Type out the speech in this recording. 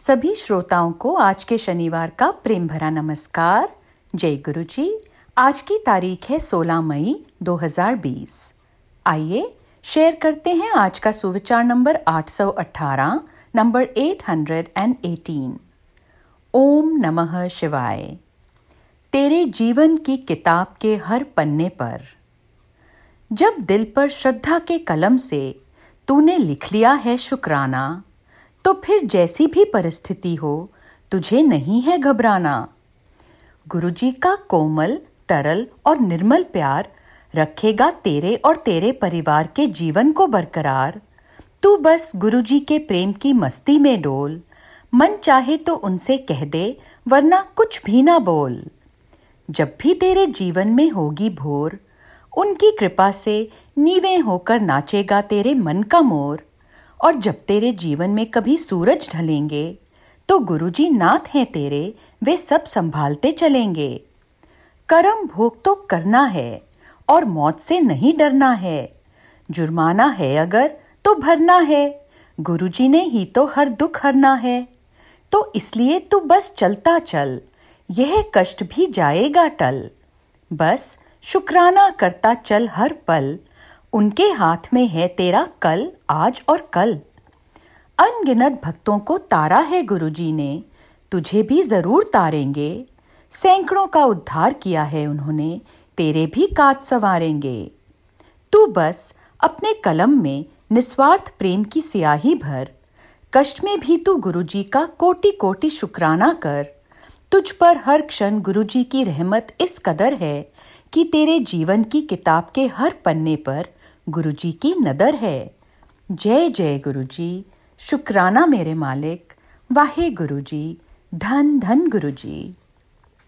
सभी श्रोताओं को आज के शनिवार का प्रेम भरा नमस्कार। जय गुरु जी। आज की तारीख है 16 मई 2020। आइए शेयर करते हैं आज का सुविचार नंबर 818, नंबर 818। ओम नमः शिवाय। तेरे जीवन की किताब के हर पन्ने पर जब दिल पर श्रद्धा के कलम से तूने लिख लिया है शुक्राना, तो फिर जैसी भी परिस्थिति हो तुझे नहीं है घबराना। गुरुजी का कोमल, तरल और निर्मल प्यार रखेगा तेरे और तेरे परिवार के जीवन को बरकरार। तू बस गुरुजी के प्रेम की मस्ती में डोल, मन चाहे तो उनसे कह दे वरना कुछ भी ना बोल। जब भी तेरे जीवन में होगी भोर, उनकी कृपा से नीवे होकर नाचेगा तेरे मन का मोर। और जब तेरे जीवन में कभी सूरज ढलेंगे, तो गुरुजी नाथ हैं तेरे, वे सब संभालते चलेंगे। कर्म भोग तो करना है और मौत से नहीं डरना है। जुर्माना है अगर तो भरना है, गुरुजी ने ही तो हर दुख हरना है। तो इसलिए तू बस चलता चल, यह कष्ट भी जाएगा टल। बस शुक्राना करता चल हर पल, उनके हाथ में है तेरा कल, आज और कल। अनगिनत भक्तों को तारा है गुरुजी ने, तुझे भी जरूर तारेंगे। सैकड़ों का उद्धार किया है उन्होंने, तेरे भी काज संवारेंगे। तू बस अपने कलम में निस्वार्थ प्रेम की स्याही भर, कष्ट में भी तू गुरुजी का कोटि कोटि शुक्राना कर। तुझ पर हर क्षण गुरुजी की रहमत इस कदर है कि तेरे जीवन की किताब के हर पन्ने पर गुरुजी की नदर है। जय जय गुरुजी, शुक्राना मेरे मालिक, वाहे गुरुजी, धन धन गुरुजी।